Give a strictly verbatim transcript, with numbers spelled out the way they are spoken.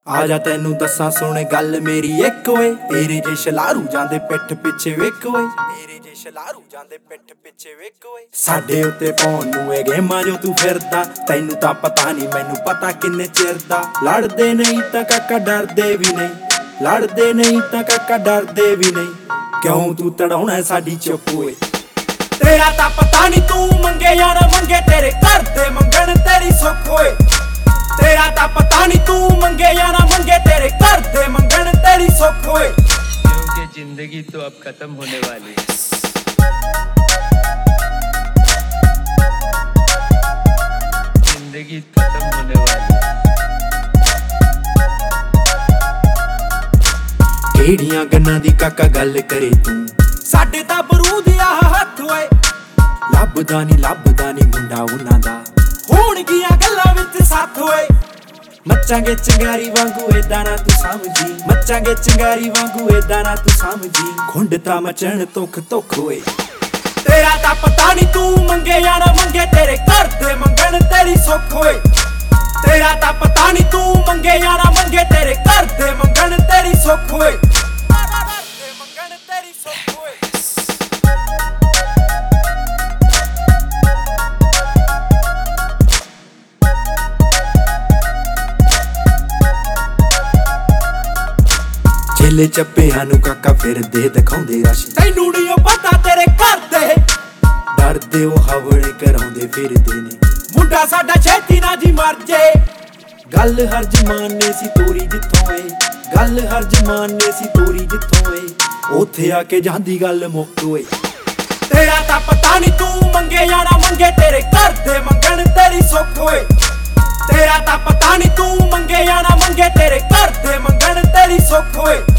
आजा तेनू दसा सुन गल मेरी एक ओए तेरे जे शलारू जांदे पिठ पिछे वेख ओए तेरे जे शलारू जांदे पिठ पिछे वेख ओए साडे उत्ते पाउण नूं ए गेमां जो तू फिरदा तैनू तां पता नहीं मैनू पता किन्ने चिर दा लड़दे नहीं तां काका डरदे भी नहीं लड़दे नहीं तां काका डरदे भी नहीं क्यों तू तड़ाउणा साडी चुप ओए तेरा तां पता नहीं तू मंगे या ना मंगे तेरे घर दे मंगण तेरी सुख ओए तेरा तां पता नहीं तू मंगे या ना मंगे तेरे घर दे मंगण तेरी सुख होए क्योंकि जिंदगी तो अब खत्म होने वाली है। जिंदगी खत्म होने वाली है। केड़ियां गन्नां दी काका गल करे तू साडे तां बरूद आ हत्थ होए लभदा नी लभदा नी मुंडा उन्हां दा होणगियां गल्लां विच साथ होए मचांगे चंगारी वांगू एदा ना तू समझी मचांगे चंगारी वांगू एदा ना तू समझी खुंड तां मचण तुख तुख होए तेरा तां पता नहीं तू मंगे या ना मंगे तेरे घर दे मंगण तेरी सुख होए तेरा तां पता नहीं तू मंगे या ना मंगे तेरे घर दे मंगण तेरी सुख होए मंगण तेरी सुख होए चेले चप्पियां नूं काका फिरदे दिखाउंदे राशि तैनू नहीं पता तेरे घर दे डरदे ओ हवले कराउंदे फिरदे ने मुंडा साडा छेती ना जी मर जे गल हर जमाने सी तोरी जिथों ए गल हर जमाने सी तोरी जिथों ए ओथे आके जांदी गल मुक होए तेरा तां पता नहीं तू मंगे या ना मंगे तेरे घर दे मंगण तेरी सुख होए तेरा तां पता नहीं तू मंगे या ना मंगे तेरे घर दे मंगण तेरी सुख होए।